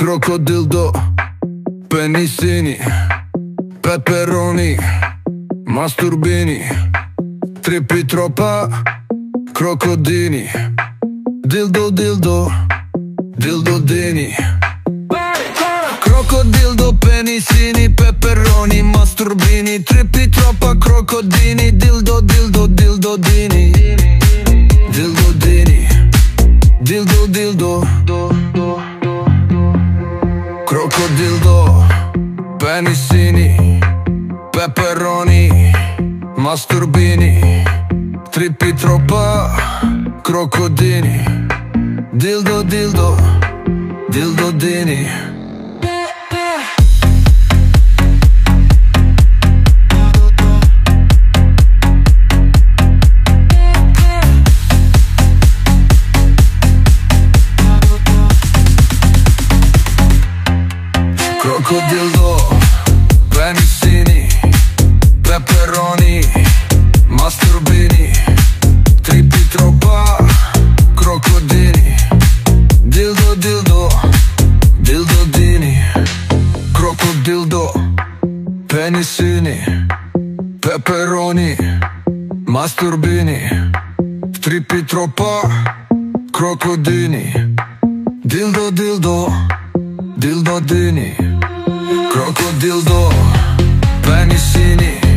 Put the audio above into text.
crocodildo, penissini, peperoni, masturbini, trippi troppa, crocodini, dildo dildo, dildodini. Crocodildo, penissini, peperoni, masturbini, trippi troppa, crocodini, dildo dildo, dildodini. Dildodini, dildo dildo, crocodildo, penissini, peperoni, masturbini, trippi troppa, crocodini, dildo dildo, dildodini. Crocodildo, penissini, peperoni, masturbini, trippi troppa, crocodini, dildo dildo, dildodini. Crocodildo, penissini, peperoni, masturbini, trippi troppa, crocodini, dildo dildo, dildodini. Crocodildo, penissini,